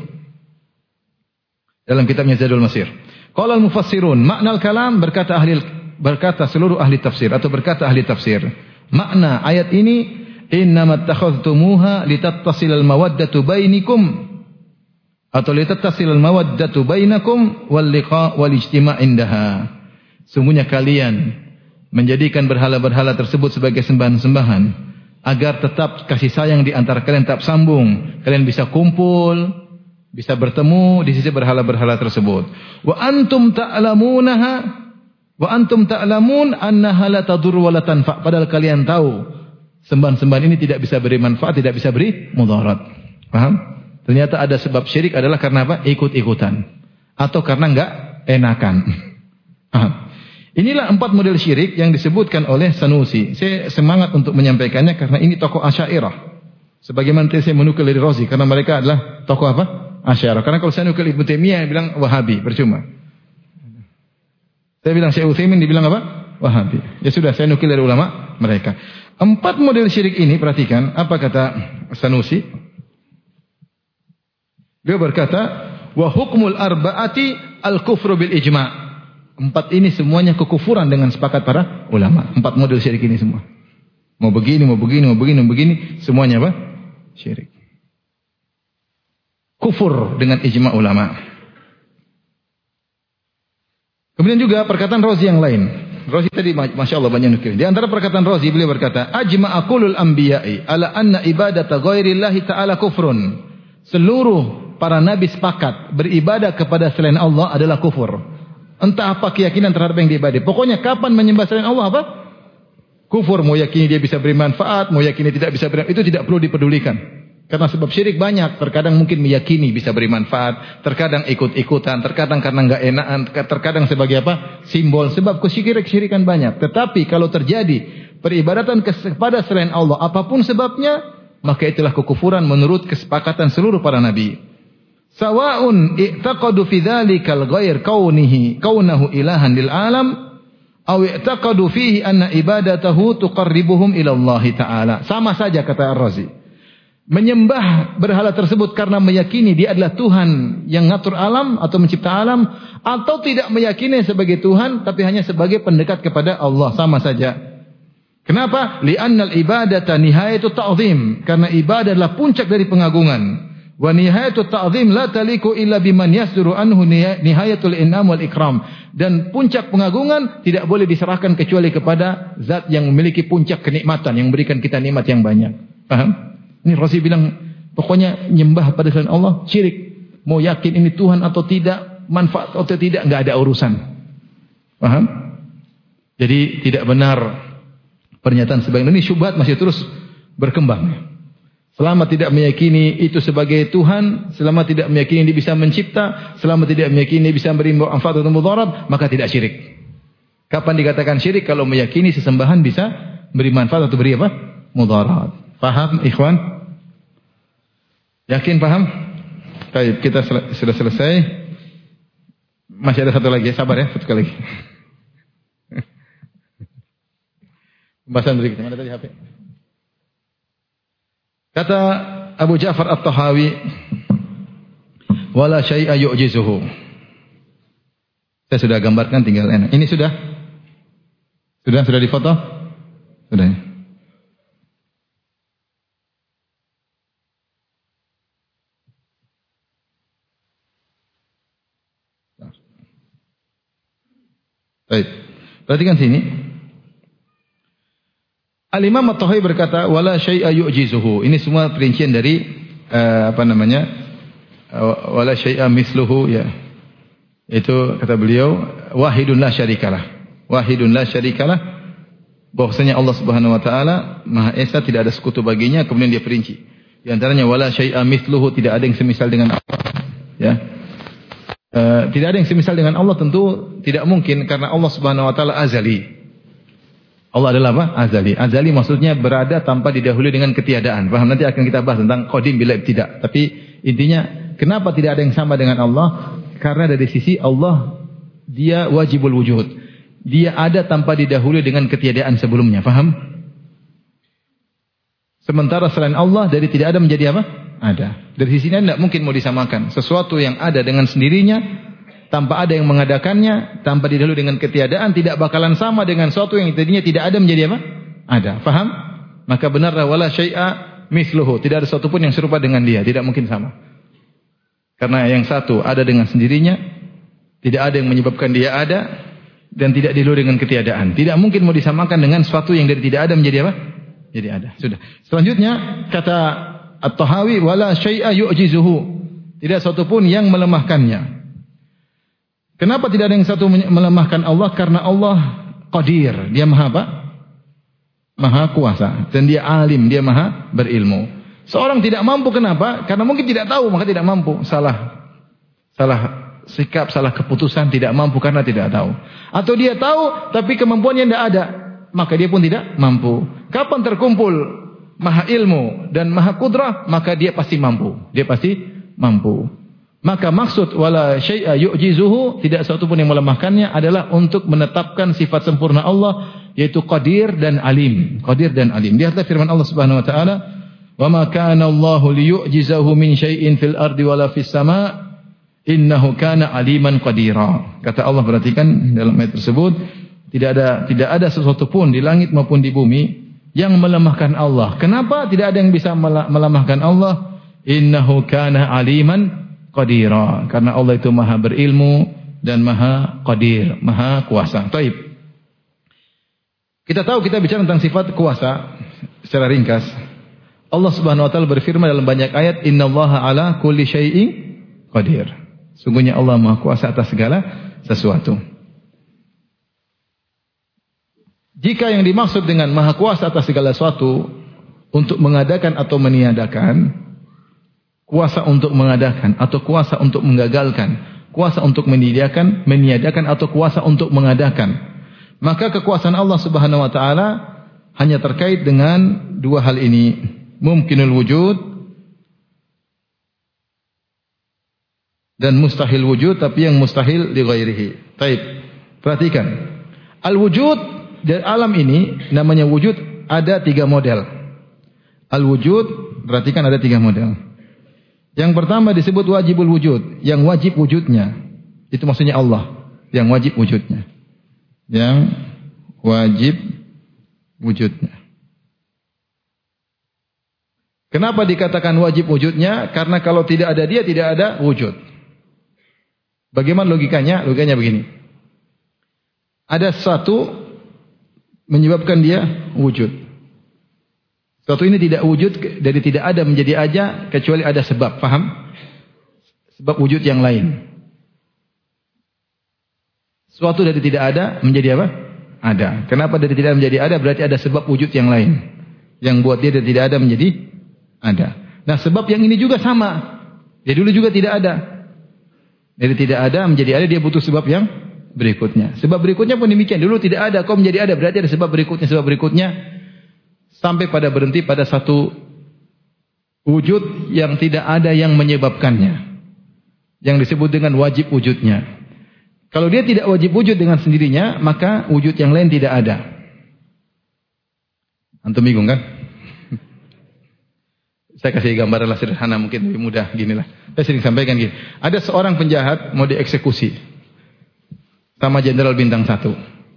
dalam kitabnya Zadul Masir. Qala al-mufassirun, makna al-kalam, berkata ahli berkata seluruh ahli tafsir atau berkata ahli tafsir. Makna ayat ini innamat takhadhtumuha litattasilal mawaddatu bainikum atau litattasilal mawaddatu bainakum wal liqa wal ijtima' indaha. Sungguhnya kalian menjadikan berhala-berhala tersebut sebagai sembahan-sembahan agar tetap kasih sayang di antara kalian tetap sambung, kalian bisa kumpul, bisa bertemu di sisi berhala-berhala tersebut. Wa antum ta'lamunaha wa antum ta'lamun annaha la tadur wa la tanfa. Padahal kalian tahu sembahan-sembahan ini tidak bisa beri manfaat, tidak bisa beri mudarat. Paham? Ternyata ada sebab syirik adalah karena apa? Ikut-ikutan atau karena enggak enakan. Paham? Inilah empat model syirik yang disebutkan oleh Sanusi. Saya semangat untuk menyampaikannya karena ini tokoh Asy'ariyah. Sebagaimana saya menukil dari Razi karena mereka adalah tokoh apa? Asy'ariyah. Karena kalau saya nukil Ibnu Taimiyah bilang Wahabi, percuma. Saya bilang Syekh Utsaimin dibilang apa? Wahabi. Ya sudah, saya nukil dari ulama mereka. Empat model syirik ini perhatikan apa kata Sanusi. Dia berkata, "Wa hukmul arba'ati al-kufru bil ijma'." Empat ini semuanya kekufuran dengan sepakat para ulama. Empat model syirik ini semua. Mau begini, mau begini, mau begini, mau begini, semuanya apa? Syirik. Kufur dengan ijma' ulama. Kemudian juga perkataan Razi yang lain. Razi tadi Masya Allah banyak nukil. Di antara perkataan Razi beliau berkata, Ajma'a kulul anbiya'i ala anna ibadata ghairillahi ta'ala kufrun. Seluruh para nabi sepakat beribadah kepada selain Allah adalah kufur. Entah apa keyakinan terhadap yang diibadai. Pokoknya kapan menyembah selain Allah apa? Kufur. Mau yakini dia bisa beri manfaat, mau yakini tidak bisa beri manfaat, itu tidak perlu dipedulikan. Karena sebab syirik banyak. Terkadang mungkin meyakini bisa beri manfaat, terkadang ikut-ikutan, terkadang karena enggak enakan, terkadang sebagai apa? Simbol. Sebab kesyirik-syirikan banyak. Tetapi kalau terjadi peribadatan kepada selain Allah, apapun sebabnya, maka itulah kekufuran menurut kesepakatan seluruh para nabi. Sawa'un i'taqadu fi dzalikal ghair kaunihi kaunahu ilahan lil alam aw i'taqadu fihi anna ibadatahu tuqarribuhum ila Allah taala. Sama saja kata Ar-Razi. Menyembah berhala tersebut karena meyakini dia adalah Tuhan yang ngatur alam atau mencipta alam, atau tidak meyakini sebagai Tuhan tapi hanya sebagai pendekat kepada Allah, sama saja. Kenapa? Li'annal ibadata nihayatu ta'zim. Karena ibadah adalah puncak dari pengagungan. Wa nihayatu ta'zim la taliku illa biman yasduru anhu nihayatul inam wal ikram. Dan puncak pengagungan tidak boleh diserahkan kecuali kepada zat yang memiliki puncak kenikmatan, yang memberikan kita nikmat yang banyak. Paham? Ini Rasul bilang, pokoknya nyembah pada selain Allah syirik. Mau yakin ini Tuhan atau tidak, manfaat atau tidak, enggak ada urusan. Paham? Jadi tidak benar pernyataan sebagian ini, syubhat masih terus berkembang. Selama tidak meyakini itu sebagai Tuhan, selama tidak meyakini dia bisa mencipta, selama tidak meyakini dia bisa memberi manfaat atau mudarat, maka tidak syirik. Kapan dikatakan syirik? Kalau meyakini sesembahan bisa beri manfaat atau beri apa? Mudarat. Paham, ikhwan? Yakin paham? Baik, kita sel sudah selesai. Masih ada satu lagi, sabar ya, satu kali lagi. Pembahasan berikutnya, mana tadi H P? Kata Abu Ja'far At-Tahawi, wala syai'a yu'jizuhu. Saya sudah gambarkan, tinggal enak. Ini sudah? Sudah sudah difoto? Sudah. Baik. Perhatikan sini. Al-Imam At-Tahawi berkata, wala syai'a yu'jizuhu. Ini semua perincian dari uh, apa namanya? Uh, wala syai'a misluhu, ya. Itu kata beliau, wahidun la syarikalah. Wahidun la syarikalah. Bahwasanya Allah Subhanahu wa taala Maha Esa, tidak ada sekutu baginya. Kemudian dia perinci. Di antaranya wala syai'a misluhu, tidak ada yang semisal dengan Allah. Ya. Uh, tidak ada yang semisal dengan Allah, tentu tidak mungkin karena Allah Subhanahu wa taala azali. Allah adalah apa? Azali. Azali maksudnya berada tanpa didahului dengan ketiadaan. Paham? Nanti akan kita bahas tentang qadim bila ibtida. Tapi intinya, kenapa tidak ada yang sama dengan Allah? Karena dari sisi Allah, dia wajibul wujud. Dia ada tanpa didahului dengan ketiadaan sebelumnya. Paham? Sementara selain Allah, dari tidak ada menjadi apa? Ada. Dari sisinya tidak mungkin mau disamakan. Sesuatu yang ada dengan sendirinya, tanpa ada yang mengadakannya, tanpa didahului dengan ketiadaan, tidak bakalan sama dengan sesuatu yang tadinya tidak ada menjadi apa? Ada. Faham? Maka benarlah wala syai'a misluhu. Tidak ada sesuatu pun yang serupa dengan dia. Tidak mungkin sama. Karena yang satu ada dengan sendirinya, tidak ada yang menyebabkan dia ada, dan tidak didahului dengan ketiadaan. Tidak mungkin mau disamakan dengan sesuatu yang dari tidak ada menjadi apa? Jadi ada. Sudah. Selanjutnya, kata At-Tahawi, wala syai'a yu'jizuhu. Tidak sesuatu pun yang melemahkannya. Kenapa tidak ada yang satu melemahkan Allah? Karena Allah qadir. Dia maha apa? Maha kuasa. Dan dia alim. Dia maha berilmu. Seorang tidak mampu, kenapa? Karena mungkin tidak tahu, maka tidak mampu. Salah. Salah sikap, salah keputusan, tidak mampu karena tidak tahu. Atau dia tahu, tapi kemampuannya tidak ada. Maka dia pun tidak mampu. Kapan terkumpul maha ilmu dan maha kudrah, maka dia pasti mampu. Dia pasti mampu. Maka maksud wala syai'a yu'jizuhu, tidak sesuatu pun yang melemahkannya, adalah untuk menetapkan sifat sempurna Allah, yaitu qadir dan alim. Qadir dan alim. Lihatlah firman Allah Subhanahu wa taala, "Wa ma kana Allahu liyu'jizahu min syai'in fil ardi wala fis sama', innahu kana aliman qadira." Kata Allah, perhatikan dalam ayat tersebut, tidak ada tidak ada sesuatu pun di langit maupun di bumi yang melemahkan Allah. Kenapa tidak ada yang bisa melemahkan Allah? Innahu kana aliman qadira, karena Allah itu maha berilmu dan maha qadir, maha kuasa. Taib. Kita tahu, kita bicara tentang sifat kuasa secara ringkas. Allah Subhanahu wa taala berfirman dalam banyak ayat, innallaha ala kulli syai'in qadir. Sungguhnya Allah maha kuasa atas segala sesuatu. Jika yang dimaksud dengan maha kuasa atas segala sesuatu untuk mengadakan atau meniadakan, kuasa untuk mengadakan atau kuasa untuk menggagalkan, kuasa untuk menyediakan, meniadakan atau kuasa untuk mengadakan, maka kekuasaan Allah Subhanahu wa taala hanya terkait dengan dua hal ini, mumkinul wujud dan mustahil wujud, tapi yang mustahil li ghairihi. Taib. Perhatikan. Al-wujud dari alam ini namanya wujud, ada tiga model. Al-wujud, perhatikan, ada tiga model. Yang pertama disebut wajibul wujud, yang wajib wujudnya. Itu maksudnya Allah, yang wajib wujudnya. Yang wajib wujudnya. Kenapa dikatakan wajib wujudnya? Karena kalau tidak ada dia, tidak ada wujud. Bagaimana logikanya? Logikanya begini. Ada sesuatu menyebabkan dia wujud. Sesuatu ini tidak wujud dari tidak ada menjadi ada kecuali ada sebab. Paham? Sebab wujud yang lain. Sesuatu dari tidak ada menjadi apa? Ada. Kenapa dari tidak ada menjadi ada? Berarti ada sebab wujud yang lain. Yang buat dia dari tidak ada menjadi ada. Nah, sebab yang ini juga sama. Dia dulu juga tidak ada. Dari tidak ada menjadi ada, dia butuh sebab yang berikutnya. Sebab berikutnya pun demikian. Dulu tidak ada, kok menjadi ada. Berarti ada sebab berikutnya, sebab berikutnya. Sampai pada berhenti pada satu wujud yang tidak ada yang menyebabkannya. Yang disebut dengan wajib wujudnya. Kalau dia tidak wajib wujud dengan sendirinya, maka wujud yang lain tidak ada. Antum bingung kan? Saya kasih gambaran lah sederhana, mungkin lebih mudah ginilah. Saya sering sampaikan gini. Ada seorang penjahat mau dieksekusi sama jenderal bintang satu.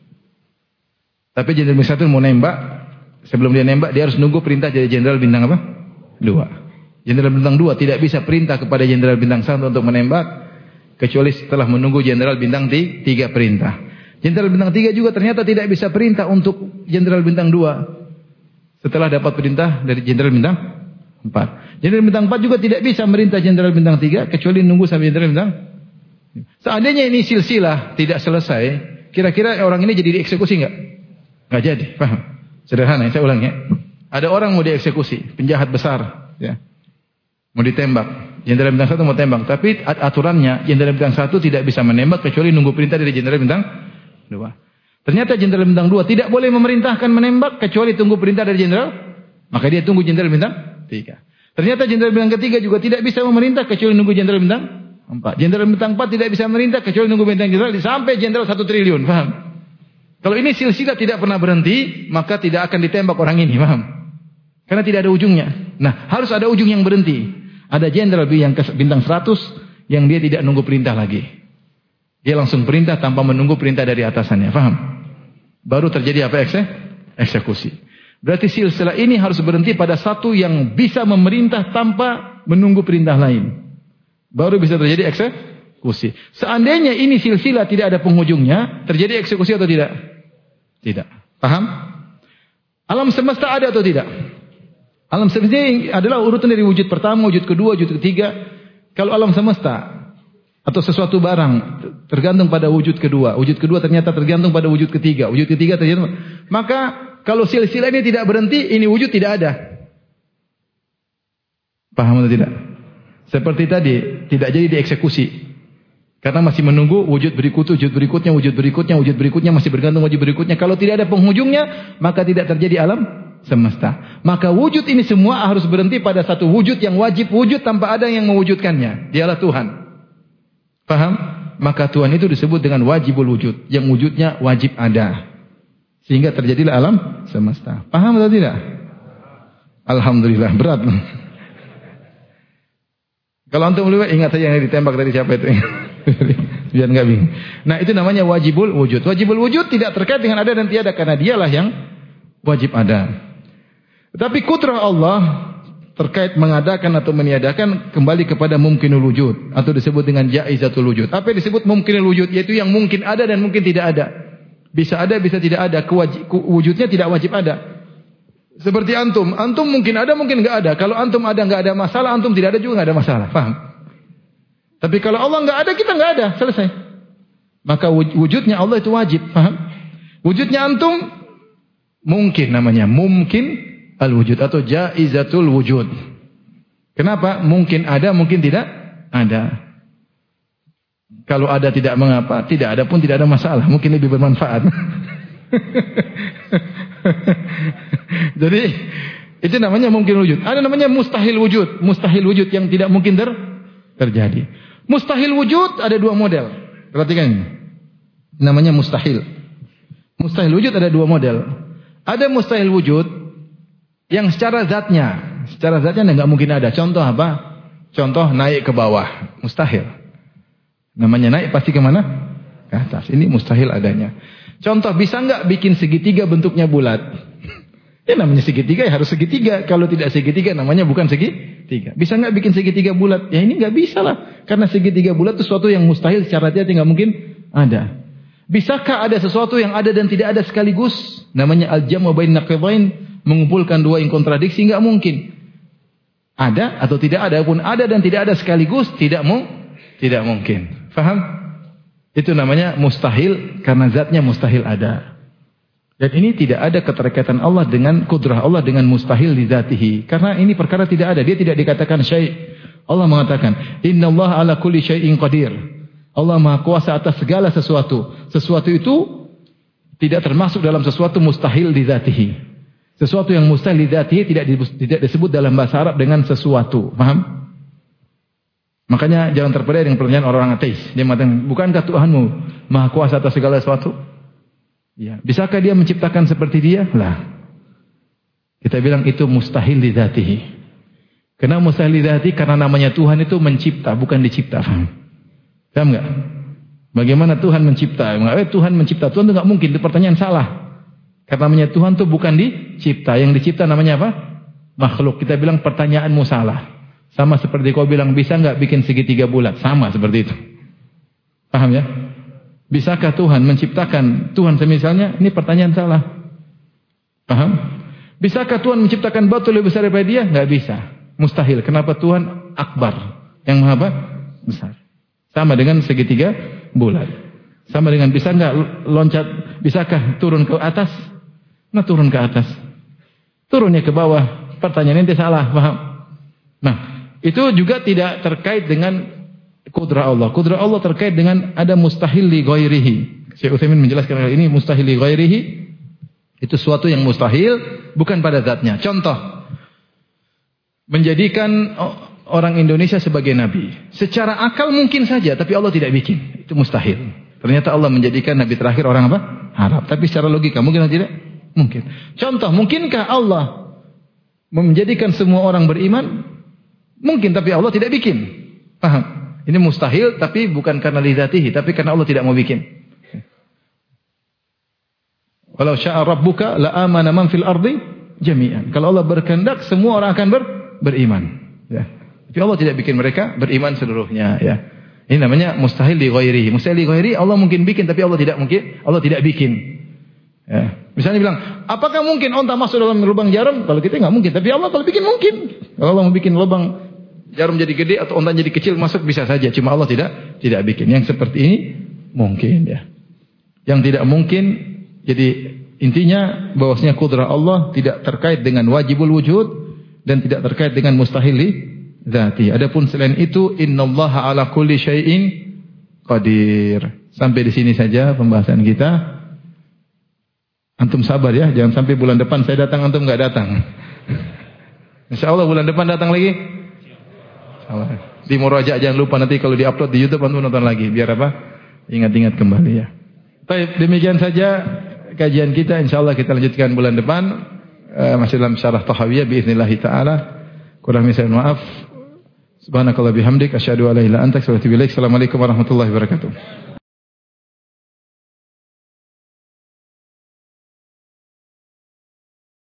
Tapi jenderal bintang satu mau nembak, sebelum dia nembak dia harus nunggu perintah dari jenderal bintang apa? Dua. Jenderal bintang dua tidak bisa perintah kepada jenderal bintang satu untuk menembak kecuali setelah menunggu jenderal bintang tiga perintah. Jenderal bintang tiga juga ternyata tidak bisa perintah untuk jenderal bintang dua setelah dapat perintah dari jenderal bintang empat. Jenderal bintang empat juga tidak bisa merintah jenderal bintang tiga kecuali nunggu sampai jenderal bintang. Seandainya ini silsilah tidak selesai, kira-kira orang ini jadi dieksekusi enggak? Enggak jadi, paham? Sederhana, saya ulang ya. Ada orang mau dieksekusi, penjahat besar, ya. Mau ditembak. Jenderal bintang satu mau tembak, tapi aturannya jenderal bintang satu tidak bisa menembak kecuali nunggu perintah dari jenderal bintang dua. Ternyata jenderal bintang dua tidak boleh memerintahkan menembak kecuali tunggu perintah dari jenderal, maka dia tunggu jenderal bintang tiga. Ternyata jenderal bintang ketiga juga tidak bisa memerintah kecuali nunggu jenderal bintang empat. Jenderal bintang empat tidak bisa memerintah kecuali nunggu bintang jenderal sampai jenderal satu triliun, paham? Kalau ini silsilah tidak pernah berhenti, maka tidak akan ditembak orang ini, paham? Karena tidak ada ujungnya. Nah, harus ada ujung yang berhenti. Ada jenderal yang bintang seratus yang dia tidak nunggu perintah lagi. Dia langsung perintah tanpa menunggu perintah dari atasannya, paham? Baru terjadi apa? Eksekusi. Berarti silsilah ini harus berhenti pada satu yang bisa memerintah tanpa menunggu perintah lain. Baru bisa terjadi eksekusi. Seandainya ini silsilah tidak ada penghujungnya, terjadi eksekusi atau tidak? Tidak. Paham? Alam semesta ada atau tidak? Alam semesta ini adalah urutan dari wujud pertama, wujud kedua, wujud ketiga. Kalau alam semesta atau sesuatu barang tergantung pada wujud kedua, wujud kedua ternyata tergantung pada wujud ketiga, wujud ketiga tergantung, maka kalau silsilah ini tidak berhenti, ini wujud tidak ada. Paham atau tidak? Seperti tadi, tidak jadi dieksekusi. Karena masih menunggu wujud berikut, wujud berikutnya, wujud berikutnya, wujud berikutnya, masih bergantung wujud berikutnya. Kalau tidak ada penghujungnya, maka tidak terjadi alam semesta. Maka wujud ini semua harus berhenti pada satu wujud yang wajib wujud tanpa ada yang mewujudkannya. Dialah Tuhan. Paham? Maka Tuhan itu disebut dengan wajibul wujud. Yang wujudnya wajib ada. Sehingga terjadilah alam semesta. Paham atau tidak? Alhamdulillah, berat. Kalau antum lihat, ingat saja yang ditembak dari siapa itu. Biar enggak bingung. Nah, itu namanya wajibul wujud. Wajibul wujud tidak terkait dengan ada dan tiada karena dialah yang wajib ada. Tetapi kudrah Allah terkait mengadakan atau meniadakan kembali kepada mumkinul wujud atau disebut dengan jaizatul wujud. Apa yang disebut mumkinul wujud? Yaitu yang mungkin ada dan mungkin tidak ada. Bisa ada, bisa tidak ada. Kewajib, wujudnya tidak wajib ada. Seperti antum. Antum mungkin ada, mungkin enggak ada. Kalau antum ada, enggak ada masalah. Antum tidak ada juga enggak ada masalah. Paham? Tapi kalau Allah enggak ada, kita enggak ada. Selesai. Maka wujudnya Allah itu wajib. Paham? Wujudnya antum mungkin namanya. Mungkin al-wujud atau jaizatul wujud. Kenapa? Mungkin ada, mungkin tidak ada. Kalau ada tidak mengapa, tidak ada pun tidak ada masalah. Mungkin lebih bermanfaat. Jadi itu namanya mungkin wujud. Ada namanya mustahil wujud. Mustahil wujud yang tidak mungkin ter terjadi. Mustahil wujud ada dua model. Perhatikan ini. Namanya mustahil. Mustahil wujud ada dua model. Ada mustahil wujud yang secara zatnya, secara zatnya enggak mungkin ada. Contoh apa? Contoh naik ke bawah, mustahil. Namanya naik pasti ke mana? Ke atas. Ini mustahil adanya. Contoh, bisa enggak bikin segitiga bentuknya bulat? Ya namanya segitiga ya harus segitiga. Kalau tidak segitiga namanya bukan segitiga. Bisa nggak bikin segitiga bulat? Ya ini nggak bisa lah. Karena segitiga bulat itu sesuatu yang mustahil secara hati nggak mungkin ada. Bisakah ada sesuatu yang ada dan tidak ada sekaligus? Namanya al-jam'u bainal naqidain, mengumpulkan dua yang kontradiksi, nggak mungkin. Ada atau tidak ada pun ada dan tidak ada sekaligus, tidak mu, tidak mungkin. Faham? Itu namanya mustahil karena zatnya mustahil ada. Dan ini tidak ada keterkaitan Allah dengan kudrah Allah dengan mustahil di zatihi. Karena ini perkara tidak ada. Dia tidak dikatakan syai'. Allah mengatakan, Inna Allah ala kulli syai'in qadir. Allah maha kuasa atas segala sesuatu. Sesuatu itu tidak termasuk dalam sesuatu mustahil di zatihi. Sesuatu yang mustahil di zatihi tidak, tidak disebut dalam bahasa Arab dengan sesuatu. Paham? Makanya jangan terpedaya dengan pertanyaan orang-orang ateis. Dia mengatakan, bukankah Tuhanmu maha kuasa atas segala sesuatu? Ya, bisakah dia menciptakan seperti dia? Lah. Kita bilang itu mustahil li dzatihi. Kenapa mustahil li dzatihi? Karena namanya Tuhan itu mencipta, bukan dicipta. Paham enggak? Bagaimana Tuhan mencipta? Eh, Tuhan mencipta. Tuhan itu enggak mungkin, itu pertanyaan salah. Karena namanya Tuhan itu bukan dicipta. Yang dicipta namanya apa? Makhluk. Kita bilang pertanyaanmu salah. Sama seperti kau bilang bisa enggak bikin segitiga bulat? Sama seperti itu. Paham ya? Bisakah Tuhan menciptakan Tuhan semisalnya? Ini pertanyaan salah. Paham? Bisakah Tuhan menciptakan batu lebih besar daripada dia? Enggak bisa. Mustahil. Kenapa Tuhan akbar? Yang maha besar. Sama dengan segitiga bulat. Sama dengan bisa enggak loncat? Bisakah turun ke atas? Nah turun ke atas. Turunnya ke bawah. Pertanyaan ini salah. Paham? Nah itu juga tidak terkait dengan kudrah Allah. Kudrah Allah terkait dengan ada mustahil li ghairihi. Syekh Utsaimin menjelaskan hal ini, mustahil li ghairihi itu sesuatu yang mustahil bukan pada zatnya. Contoh, menjadikan orang Indonesia sebagai nabi. Secara akal mungkin saja, tapi Allah tidak bikin. Itu mustahil. Ternyata Allah menjadikan nabi terakhir orang apa? Arab. Tapi secara logika mungkin atau tidak? Mungkin. Contoh, mungkinkah Allah menjadikan semua orang beriman? Mungkin, tapi Allah tidak bikin. Paham? Ini mustahil, tapi bukan karena lidzatihi, tapi karena Allah tidak mau bikin. Walau syaa rabbuka la amana man fil ardi jami'an. Kalau Allah berkehendak, semua orang akan ber, beriman. Ya. Tapi Allah tidak bikin mereka beriman seluruhnya. Ya. Ini namanya mustahil li ghairihi. Mustahil li ghairihi Allah mungkin bikin, tapi Allah tidak mungkin. Allah tidak bikin. Ya. Misalnya bilang, apakah mungkin onta masuk dalam lubang jarum? Kalau kita nggak mungkin, tapi Allah kalau bikin mungkin. Kalau Allah mau bikin lubang jarum jadi gede atau onta jadi kecil masuk bisa saja. Cuma Allah tidak tidak bikin. Yang seperti ini mungkin ya. Yang tidak mungkin, jadi intinya bahwasanya kudrah Allah tidak terkait dengan wajibul wujud dan tidak terkait dengan mustahil dzati. Adapun selain itu, innallaha ala kulli syai'in qadir. Sampai di sini saja pembahasan kita. Antum sabar ya, jangan sampai bulan depan saya datang antum enggak datang. Insyaallah bulan depan datang lagi. Di murajaah jangan lupa nanti kalau diupload di YouTube antum nonton lagi biar apa? Ingat-ingat kembali ya. Baik, demikian saja kajian kita. Insyaallah kita lanjutkan bulan depan uh, masih dalam syarah Tahawiyah biiznillah taala. Kurang lebih maaf. Subhanakallah bihamdik asyhadu an la ilaha illa anta astaghfiruka wa atubu ilaik. Assalamualaikum warahmatullahi wabarakatuh.